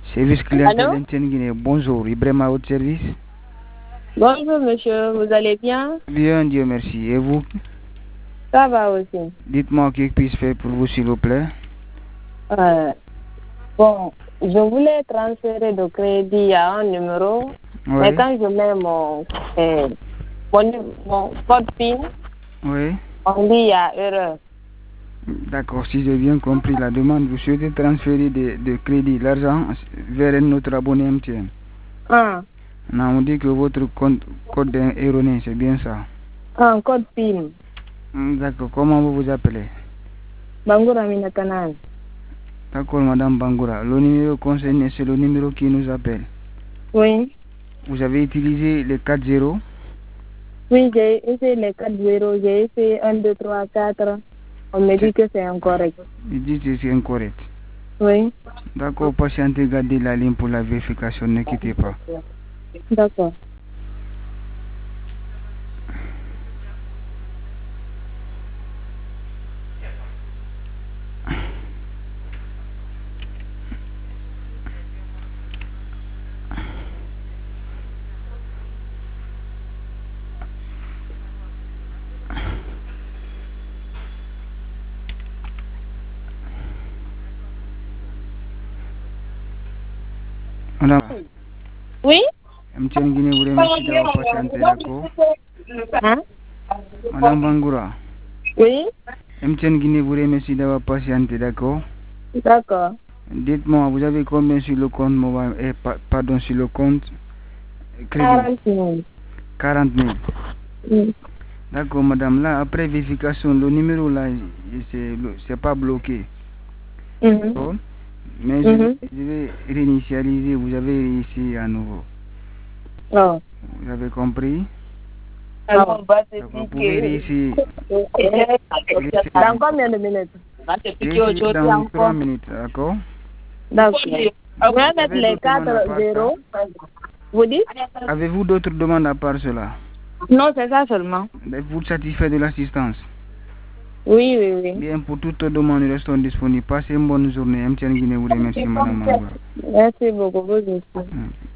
Service clientèle Allô? MTN Guinée. Bonjour, Ibrahim à votre service. Bonjour monsieur, vous allez bien? Bien, Dieu merci. Et vous? Ça va aussi. Dites-moi ce que puis-je faire pour vous, s'il vous plaît. Euh, bon, je voulais transférer de crédit à un numéro, mais Oui, quand je mets mon code PIN, oui. on dit il y a erreur. D'accord, si j'ai bien compris la demande, vous souhaitez transférer de crédit l'argent vers un autre abonné MTN. Ah, Non, on dit que votre code est erroné, c'est bien ça. un code PIN. D'accord, comment vous vous appelez? Bangura Minakanan. D'accord, Madame Bangoura. Le numéro concerné, c'est le numéro qui nous appelle. Oui. Vous avez utilisé les 4 0. Oui, j'ai essayé les 4 0, j'ai essayé 1, 2, 3, 4. On me dit que c'est incorrect. Ils disent que c'est incorrect. Oui. D'accord, patientez, gardez la ligne pour la vérification, ne quittez pas. D'accord. Madame, Oui? MTN Guinée vous remercie d'avoir patienté, d'accord? Hein? Madame Bangoura, Oui? MTN Guinée vous remercie d'avoir patienté, d'accord? D'accord. Dites-moi, vous avez combien sur le compte mobile, pardon, sur le compte crédit? 40 000. 40 000. Oui. D'accord, madame. Là, après vérification, le numéro là, c'est pas bloqué. Mhm. D'accord? Mais Mhm. je vais réinitialiser. Vous avez réussi à nouveau. Oh. Vous avez compris? Oh. D'accord, vous pouvez réussir. Dans combien de minutes? Réussir dans 3 minutes. D'accord? D'accord. Vous pouvez Vous mettre avez les d'autres demandes à 4 part ça? 0. Vous dites? Avez-vous d'autres demandes à part cela? Non, c'est ça seulement. Êtes-vous satisfait de l'assistance? Oui, oui, oui. Bien, pour toute demande, nous restons disponibles. Passez une bonne journée. MTN Guinée vous remercie, madame Mangoura. Merci beaucoup, vous aussi.